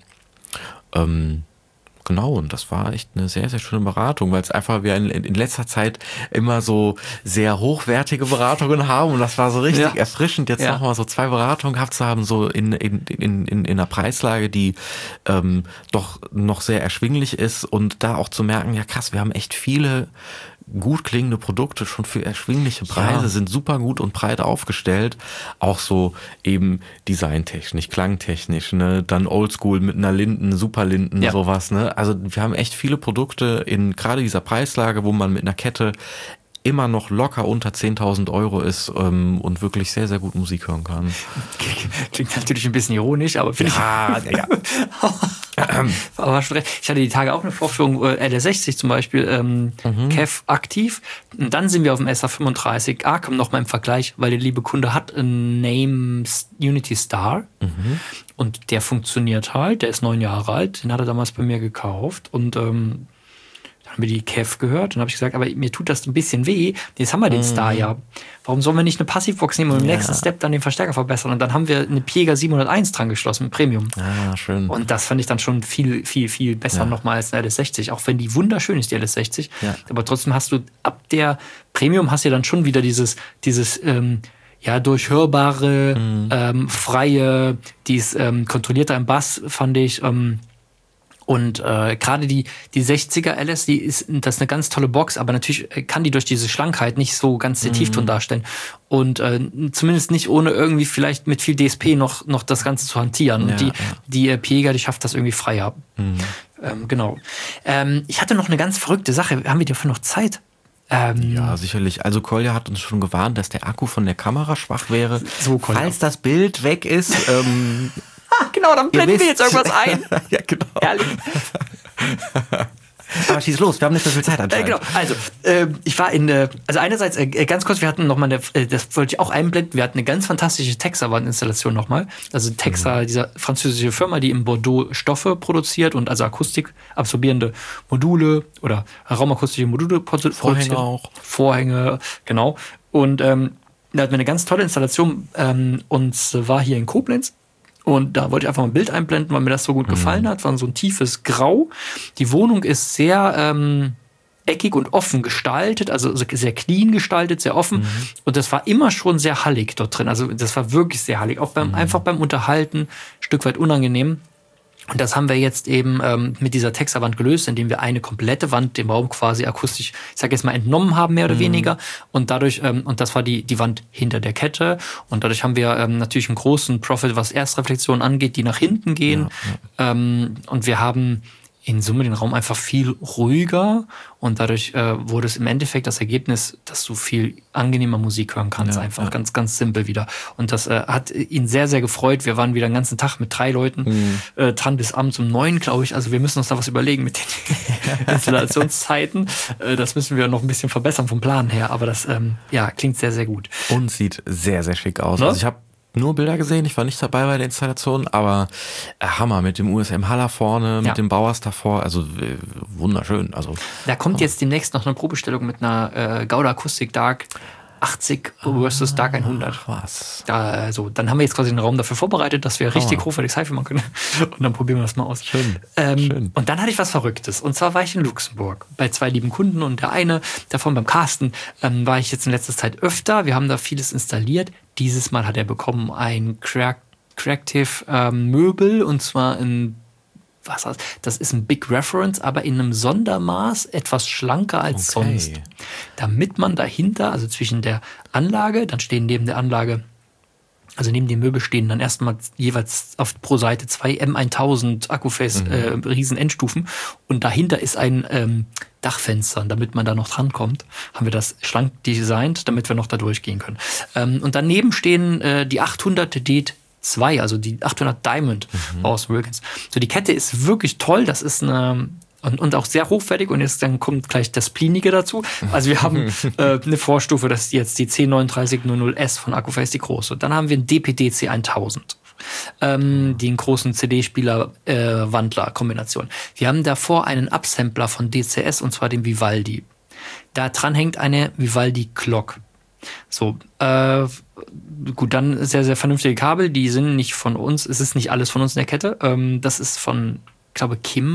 Ähm, Genau, und das war echt eine sehr, sehr schöne Beratung, weil es einfach wir in, in letzter Zeit immer so sehr hochwertige Beratungen haben und das war so richtig ja. erfrischend, jetzt ja. nochmal so zwei Beratungen gehabt zu haben, so in, in, in, in, in einer Preislage, die ähm, doch noch sehr erschwinglich ist und da auch zu merken, ja krass, wir haben echt viele gut klingende Produkte schon für erschwingliche Preise, ja. sind super gut und breit aufgestellt. Auch so eben designtechnisch, klangtechnisch, ne, dann Oldschool mit einer Linden, Superlinden, ja. sowas, ne. Also wir haben echt viele Produkte in gerade dieser Preislage, wo man mit einer Kette immer noch locker unter zehntausend Euro ist ähm, und wirklich sehr, sehr gut Musik hören kann. Klingt natürlich ein bisschen ironisch, aber finde ja, ich... Ja, ja. Aber ich hatte die Tage auch eine Vorführung, L S sechzig zum Beispiel, ähm, mhm. Kev aktiv. Und dann sind wir auf dem S R fünfunddreißig. Arkham nochmal im Vergleich, weil der liebe Kunde hat einen Name Unity Star. Mhm. Und der funktioniert halt, der ist neun Jahre alt. Den hat er damals bei mir gekauft. Und ähm, haben wir die Kev gehört und habe ich gesagt, aber mir tut das ein bisschen weh. Jetzt haben wir den mm. Star ja. Warum sollen wir nicht eine Passivbox nehmen und im ja. nächsten Step dann den Verstärker verbessern? Und dann haben wir eine Piega siebenhunderteins dran geschlossen mit Premium. Ah, schön. Und das fand ich dann schon viel, viel, viel besser ja. nochmal als eine L S sechzig. Auch wenn die wunderschön ist, die L S sechzig. Ja. Aber trotzdem hast du ab der Premium hast du ja dann schon wieder dieses, dieses ähm, ja, durchhörbare, mm. ähm, freie, dieses ähm, kontrollierte im Bass, fand ich. Ähm, Und äh, gerade die, die sechziger L S, die ist, das ist eine ganz tolle Box, aber natürlich kann die durch diese Schlankheit nicht so ganz den Tiefton darstellen. Und äh, zumindest nicht ohne irgendwie vielleicht mit viel D S P noch, noch das Ganze zu hantieren. Ja, und die, ja. die äh, Piega, die schafft das irgendwie freier. Mhm. Ähm, genau. Ähm, ich hatte noch eine ganz verrückte Sache. Haben wir dafür noch Zeit? Ähm, Ja, sicherlich. Also Kolja hat uns schon gewarnt, dass der Akku von der Kamera schwach wäre. So, Kolja. Falls das Bild weg ist, ähm, genau, dann blenden wir wisst. jetzt irgendwas ein. ja, genau. Herrlich. Aber schieß los, wir haben nicht so viel Zeit Äh, anscheinend. genau, also äh, ich war in, äh, also einerseits äh, ganz kurz, wir hatten nochmal eine, äh, das wollte ich auch einblenden, wir hatten eine ganz fantastische Texer-Wandinstallation nochmal. Also Texer, mhm. dieser französische Firma, die in Bordeaux Stoffe produziert und also Akustik absorbierende Module oder raumakustische Module produ- Vorhänge produziert. auch. Vorhänge, genau. Und ähm, da hatten wir eine ganz tolle Installation ähm, und war hier in Koblenz. Und da wollte ich einfach mal ein Bild einblenden, weil mir das so gut gefallen hat. War so ein tiefes Grau. Die Wohnung ist sehr ähm, eckig und offen gestaltet, also sehr clean gestaltet, sehr offen. Mhm. Und das war immer schon sehr hallig dort drin. Also das war wirklich sehr hallig. Auch beim, mhm. einfach beim Unterhalten ein Stück weit unangenehm. Und das haben wir jetzt eben ähm, mit dieser Texerwand gelöst, indem wir eine komplette Wand dem Raum quasi akustisch, ich sag jetzt mal, entnommen haben, mehr oder mhm. weniger. Und dadurch, ähm, und das war die die Wand hinter der Kette. Und dadurch haben wir ähm, natürlich einen großen Profit, was Erstreflexionen angeht, die nach hinten gehen. Ja, ja. Ähm, und wir haben in Summe den Raum einfach viel ruhiger. Und dadurch äh, wurde es im Endeffekt das Ergebnis, dass du viel angenehmer Musik hören kannst. Ja, einfach ja. ganz, ganz simpel wieder. Und das äh, hat ihn sehr, sehr gefreut. Wir waren wieder den ganzen Tag mit drei Leuten mhm. äh, dran bis abends um neun, glaube ich. Also wir müssen uns da was überlegen mit den Installationszeiten. Äh, das müssen wir noch ein bisschen verbessern vom Plan her. Aber das ähm, ja, klingt sehr, sehr gut. Und sieht sehr, sehr schick aus. Ne? Also ich habe nur Bilder gesehen, ich war nicht dabei bei der Installation, aber äh, Hammer mit dem U S M-Haller vorne, mit ja. dem Bauers davor, also äh, wunderschön. Also da kommt Hammer. Jetzt demnächst noch eine Probestellung mit einer äh, Gauda Acoustic Dark achtzig versus Dark hundert. Ach, was? Da, also, dann haben wir jetzt quasi einen Raum dafür vorbereitet, dass wir richtig hochwertig Sci-Fi machen können. Und dann probieren wir das mal aus. Schön. Ähm, Schön. Und dann hatte ich was Verrücktes. Und zwar war ich in Luxemburg bei zwei lieben Kunden und der eine davon beim Carsten ähm, war ich jetzt in letzter Zeit öfter. Wir haben da vieles installiert. Dieses Mal hat er bekommen ein Creative ähm, Möbel und zwar ein Was heißt, das ist ein Big Reference, aber in einem Sondermaß etwas schlanker als okay. sonst. Damit man dahinter, also zwischen der Anlage, dann stehen neben der Anlage, also neben dem Möbel stehen dann erstmal jeweils auf pro Seite zwei M tausend Akkuface mhm. äh, riesen Endstufen und dahinter ist ein ähm, Dachfenster. Und damit man da noch drankommt, haben wir das schlank designt, damit wir noch da durchgehen können. Ähm, und daneben stehen äh, die achthundert D zwei, also die achthundert Diamond mhm. aus Wilkins. So, die Kette ist wirklich toll. Das ist eine und, und auch sehr hochwertig. Und jetzt dann kommt gleich das Plinige dazu. Also wir haben äh, eine Vorstufe, das ist jetzt die C neun drei null null S von Accuface, die große. Dann haben wir einen D P D C tausend. Ähm, den großen C D-Spieler-Wandler-Kombination. Wir haben davor einen Upsampler von D C S und zwar den Vivaldi. Da dran hängt eine Vivaldi-Clock. So, äh, gut, dann sehr, sehr vernünftige Kabel, die sind nicht von uns, es ist nicht alles von uns in der Kette. Ähm, das ist von, ich glaube,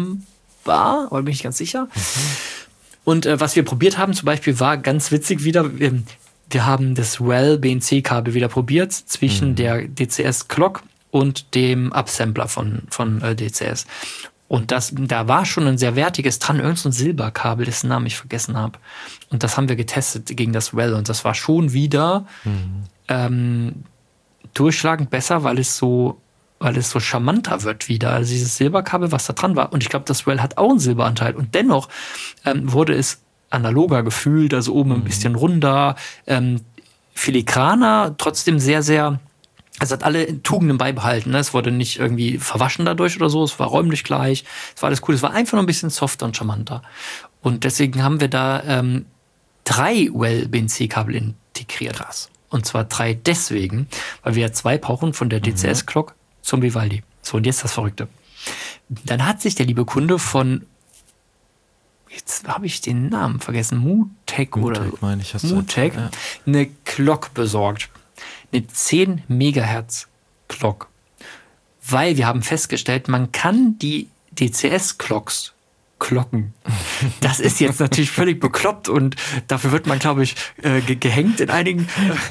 Kimba, aber bin ich ganz sicher. Mhm. Und äh, was wir probiert haben, zum Beispiel, war ganz witzig wieder, wir, wir haben das Well B N C-Kabel wieder probiert zwischen mhm. der D C S-Clock und dem Upsampler von, von äh, D C S. Und das, da war schon ein sehr wertiges dran, irgend so ein Silberkabel, dessen Namen ich vergessen habe. Und das haben wir getestet gegen das Well. Und das war schon wieder mhm. ähm, durchschlagend besser, weil es so, weil es so charmanter wird wieder. Also dieses Silberkabel, was da dran war. Und ich glaube, das Well hat auch einen Silberanteil. Und dennoch ähm, wurde es analoger gefühlt, also oben mhm. ein bisschen runder, ähm, filigraner, trotzdem sehr, sehr. Es hat alle Tugenden beibehalten. Ne? Es wurde nicht irgendwie verwaschen dadurch oder so. Es war räumlich gleich. Es war alles cool. Es war einfach nur ein bisschen softer und charmanter. Und deswegen haben wir da ähm, drei Well B N C-Kabel integriert. Krass. Und zwar drei deswegen, weil wir ja zwei brauchen von der D C S-Clock mhm. zum Vivaldi. So, und jetzt das Verrückte. Dann hat sich der liebe Kunde von, jetzt habe ich den Namen vergessen, Mutec oder so. Meine ich, Mutec, ja. eine Clock besorgt. Eine zehn Megahertz Clock. Weil wir haben festgestellt, man kann die D C S-Clocks klocken. Das ist jetzt natürlich völlig bekloppt und dafür wird man, glaube ich, äh, ge- gehängt in einigen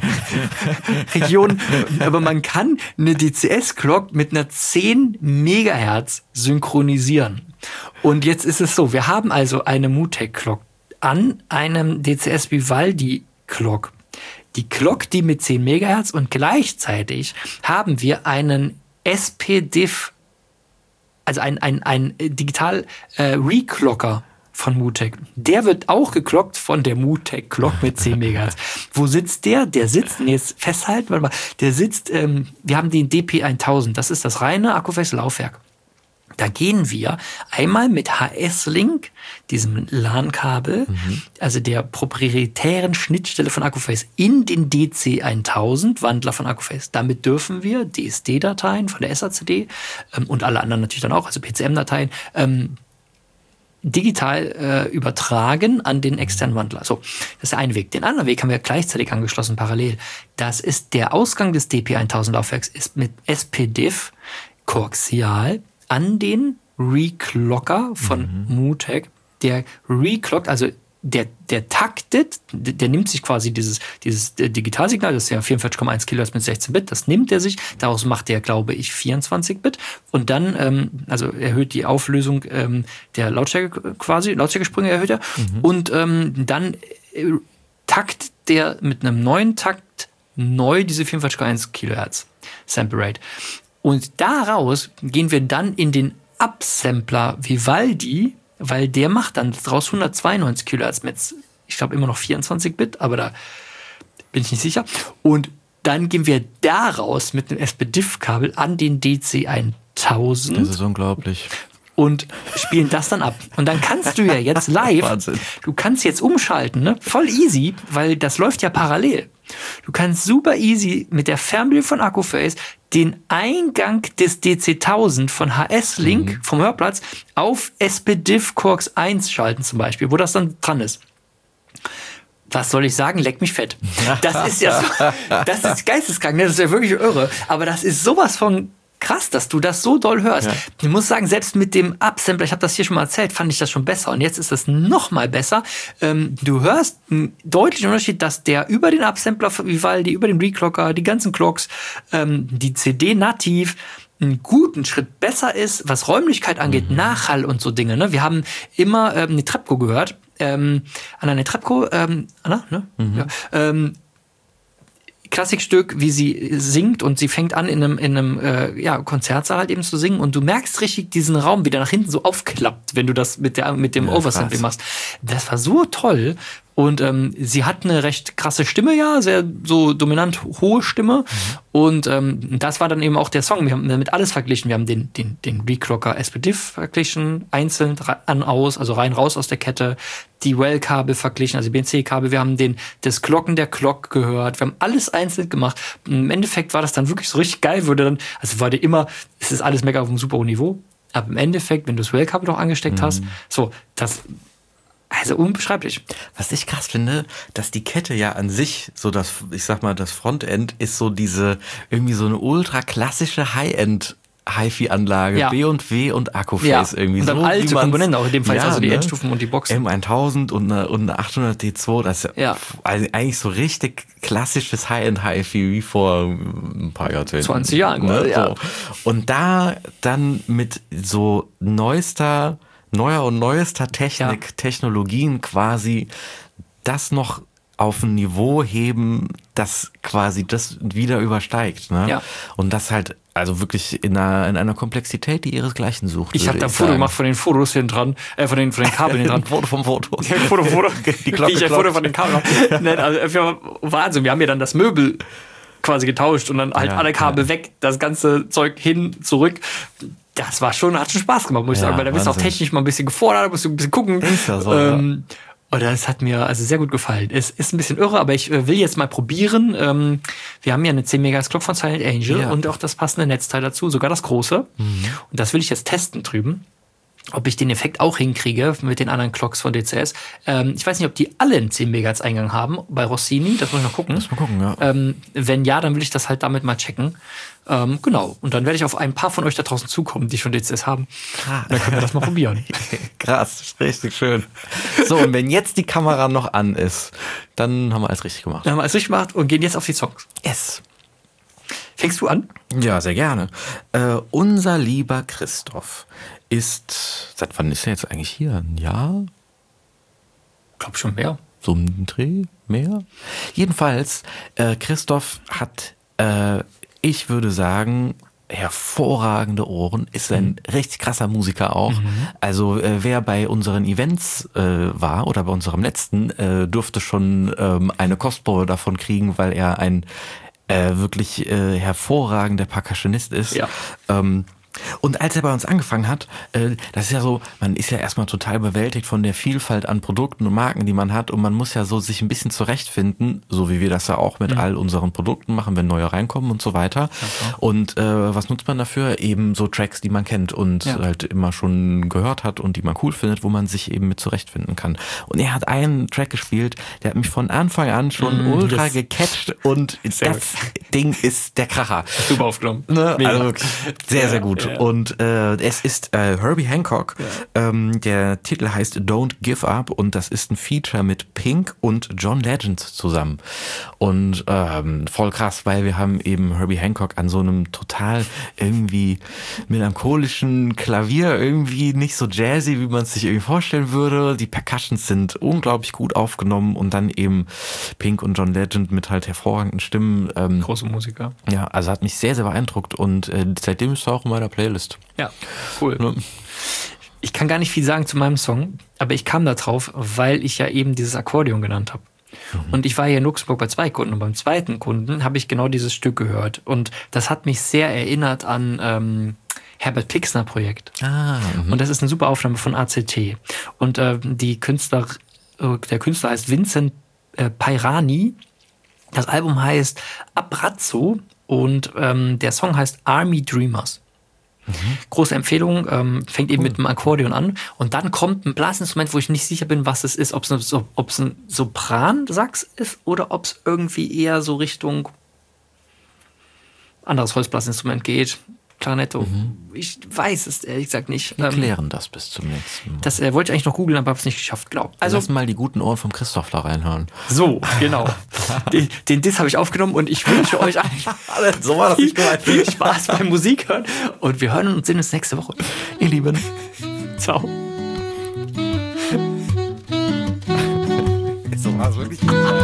äh, Regionen. Aber man kann eine D C S-Clock mit einer zehn Megahertz synchronisieren. Und jetzt ist es so, wir haben also eine Mutec-Clock an einem D C S Vivaldi-Clock. Die Clock, die mit zehn Megahertz und gleichzeitig haben wir einen S P D I F, also ein, ein, ein digital äh, Reclocker von Mutec. Der wird auch geklockt von der Mutec Clock mit zehn Megahertz. Wo sitzt der? Der sitzt, nee, jetzt festhalten, warte mal, der sitzt, ähm, wir haben den D P tausend, das ist das reine akkuface Laufwerk. Da gehen wir einmal mit H S-Link, diesem LAN-Kabel, mhm. also der proprietären Schnittstelle von Accuface, in den D C tausend Wandler von Accuface. Damit dürfen wir D S D-Dateien von der S A C D ähm, und alle anderen natürlich dann auch, also P C M-Dateien, ähm, digital äh, übertragen an den externen Wandler. So, das ist der eine Weg. Den anderen Weg haben wir gleichzeitig angeschlossen, parallel. Das ist der Ausgang des D P tausend Laufwerks, ist mit S P D I F koaxial an den Reclocker von mhm. Mutec. Der reclockt, also der, der taktet, der, der nimmt sich quasi dieses, dieses Digitalsignal, das ist ja vierundvierzig Komma eins Kilohertz mit sechzehn Bit, das nimmt er sich, daraus macht er, glaube ich, vierundzwanzig Bit und dann, ähm, also erhöht die Auflösung ähm, der Lautstärke quasi, Lautstärkesprünge erhöht er mhm. und ähm, dann äh, takt der mit einem neuen Takt neu diese vierundvierzig Komma eins Kilohertz Sample Rate. Und daraus gehen wir dann in den Upsampler Vivaldi, weil der macht dann daraus hundertzweiundneunzig Kilohertz mit, ich glaube immer noch vierundzwanzig Bit, aber da bin ich nicht sicher. Und dann gehen wir daraus mit einem S P D I F-Kabel an den D C tausend. Das ist unglaublich. Und spielen das dann ab. Und dann kannst du ja jetzt live, Wahnsinn. Du kannst jetzt umschalten, ne? Voll easy, weil das läuft ja parallel. Du kannst super easy mit der Fernbedienung von Accuface den Eingang des D C tausend von H S-Link mhm. vom Hörplatz auf S P D I F Coax eins schalten zum Beispiel, wo das dann dran ist. Was soll ich sagen? Leck mich fett. Das ist ja so, das ist geisteskrank, das ist ja wirklich irre. Aber das ist sowas von krass, dass du das so doll hörst. Ja. Ich muss sagen, selbst mit dem Upsampler, ich habe das hier schon mal erzählt, fand ich das schon besser. Und jetzt ist es noch mal besser. Ähm, du hörst einen deutlichen Unterschied, dass der über den Upsampler von Vivaldi, über den Reclocker, die ganzen Clocks, ähm, die C D nativ einen guten Schritt besser ist, was Räumlichkeit angeht, mhm. Nachhall und so Dinge. Ne? Wir haben immer ähm, eine Trepco gehört. Ähm, an eine Trepco, ähm, Anna, ne? Mhm. Ja, ähm, Klassikstück, wie sie singt und sie fängt an in einem, in einem äh, ja, Konzertsaal halt eben zu singen und du merkst richtig diesen Raum, wie der nach hinten so aufklappt, wenn du das mit der mit dem ja, Oversampling machst. Das war so toll und ähm, sie hat eine recht krasse Stimme, ja, sehr so dominant hohe Stimme mhm. und ähm, das war dann eben auch der Song. Wir haben damit alles verglichen. Wir haben den den den Reclocker S P D I F verglichen, einzeln an aus, also rein raus aus der Kette. Die Well-Kabel verglichen, also B N C-Kabel. Wir haben den, das Glocken der Glock gehört. Wir haben alles einzeln gemacht. Im Endeffekt war das dann wirklich so richtig geil. Würde dann, also war dir immer, es ist alles mega auf einem super hohen Niveau. Aber im Endeffekt, wenn du das Well-Kabel noch angesteckt mhm. hast, so, das, also unbeschreiblich. Was ich krass finde, dass die Kette ja an sich, so das, ich sag mal, das Frontend ist so diese, irgendwie so eine ultra klassische High-End Hi-Fi-Anlage, ja. B und W und Accuface ja. irgendwie und dann so. alte Komponenten auch in dem Fall, ja, also die ne? Endstufen und die Boxen. M tausend und eine, und eine achthundert D zwei, das ist ja, ja. Also eigentlich so richtig klassisches High-End Hi-Fi wie vor ein paar Jahrzehnten. zwanzig Jahren, ne? ja. So. Und da dann mit so neuester, neuer und neuester Technik, ja. Technologien quasi das noch auf ein Niveau heben, das quasi das wieder übersteigt. Ne? Ja. Und das halt also wirklich in einer, in einer Komplexität, die ihresgleichen sucht. Ich habe da ein Foto gemacht von den Fotos hinten dran, äh, von den, von den Kabeln hinten dran. Ein Foto vom Foto. Ja, Foto, Foto. Die Glocke, ich ein Foto von den Kabeln. Nein, also, Wahnsinn, wir haben ja dann das Möbel quasi getauscht und dann halt ja, alle Kabel ja. weg, das ganze Zeug hin, zurück. Das war schon, hat schon Spaß gemacht, muss ich ja, sagen, weil da bist du auch technisch mal ein bisschen gefordert, da musst du ein bisschen gucken. Ist ja so, ähm, ja. Und das hat mir also sehr gut gefallen. Es ist ein bisschen irre, aber ich will jetzt mal probieren. Ähm, wir haben ja eine zehn Megahertz Clock von Silent Angel ja. und auch das passende Netzteil dazu, sogar das große. Mhm. Und das will ich jetzt testen drüben, ob ich den Effekt auch hinkriege mit den anderen Clocks von D C S. Ähm, ich weiß nicht, ob die alle einen zehn Megahertz Eingang haben bei Rossini. Das muss ich noch gucken. Muss mal gucken, ja. Ähm, wenn ja, dann will ich das halt damit mal checken. Ähm, genau. Und dann werde ich auf ein paar von euch da draußen zukommen, die schon D C S haben. Und dann können wir das mal probieren. Krass, richtig schön. So, und wenn jetzt die Kamera noch an ist, dann haben wir alles richtig gemacht. Dann haben wir alles richtig gemacht und gehen jetzt auf die Songs. Yes. Fängst du an? Ja, sehr gerne. Äh, unser lieber Christoph ist, seit wann ist er jetzt eigentlich hier? Ein Jahr? Ich glaube schon mehr. So ein Dreh? Mehr? Jedenfalls, äh, Christoph hat, äh, ich würde sagen, hervorragende Ohren, ist ein mhm. richtig krasser Musiker auch. Mhm. Also äh, wer bei unseren Events äh, war oder bei unserem letzten, äh, durfte schon ähm, eine Kostprobe davon kriegen, weil er ein äh, wirklich äh, hervorragender Percussionist ist. Ja. Ähm, Und als er bei uns angefangen hat, äh, das ist ja so, man ist ja erstmal total bewältigt von der Vielfalt an Produkten und Marken, die man hat, und man muss ja so sich ein bisschen zurechtfinden, so wie wir das ja auch mit mhm. all unseren Produkten machen, wenn neue reinkommen und so weiter. Okay. Und äh, was nutzt man dafür? Eben so Tracks, die man kennt und ja. halt immer schon gehört hat und die man cool findet, wo man sich eben mit zurechtfinden kann. Und er hat einen Track gespielt, der hat mich von Anfang an schon mm, ultra gecatcht, und das gut. Ding ist der Kracher. Super aufgenommen. Ne? Also wirklich sehr, ja, sehr gut. Ja. Und äh, es ist äh, Herbie Hancock. Ja. Ähm, der Titel heißt Don't Give Up, und das ist ein Feature mit Pink und John Legend zusammen. Und ähm, voll krass, weil wir haben eben Herbie Hancock an so einem total irgendwie melancholischen Klavier, irgendwie nicht so jazzy, wie man es sich irgendwie vorstellen würde. Die Percussions sind unglaublich gut aufgenommen, und dann eben Pink und John Legend mit halt hervorragenden Stimmen. Ähm, Große Musiker. Ja, also hat mich sehr, sehr beeindruckt, und äh, seitdem ist er auch in meiner Playlist. Ja, cool. Ja. Ich kann gar nicht viel sagen zu meinem Song, aber ich kam da drauf, weil ich ja eben dieses Akkordeon genannt habe. Mhm. Und ich war hier in Luxemburg bei zwei Kunden, und beim zweiten Kunden habe ich genau dieses Stück gehört. Und das hat mich sehr erinnert an ähm, Herbert Pixner Projekt. Ah, und das ist eine super Aufnahme von A C T. Und äh, die Künstler, äh, der Künstler heißt Vincent äh, Pairani. Das Album heißt Abrazzo, und ähm, der Song heißt Army Dreamers. Mhm. Große Empfehlung, ähm, fängt eben cool. mit dem Akkordeon an, und dann kommt ein Blasinstrument, wo ich nicht sicher bin, was es ist, ob es ein, ob's ein Sopran-Sax ist oder ob es irgendwie eher so Richtung anderes Holzblasinstrument geht. Klarinetto. Mhm. Ich weiß es ehrlich gesagt nicht. Wir klären das bis zum nächsten Mal. Das äh, wollte ich eigentlich noch googeln, aber habe es nicht geschafft, glaube ich. Also, lass mal die guten Ohren vom Christoph da reinhören. So, genau. den, den Diss habe ich aufgenommen, und ich wünsche euch eigentlich so war das nicht gemeint. Viel Spaß beim Musik hören, und wir hören und sehen uns nächste Woche. Ihr Lieben. Ciao. So war es wirklich.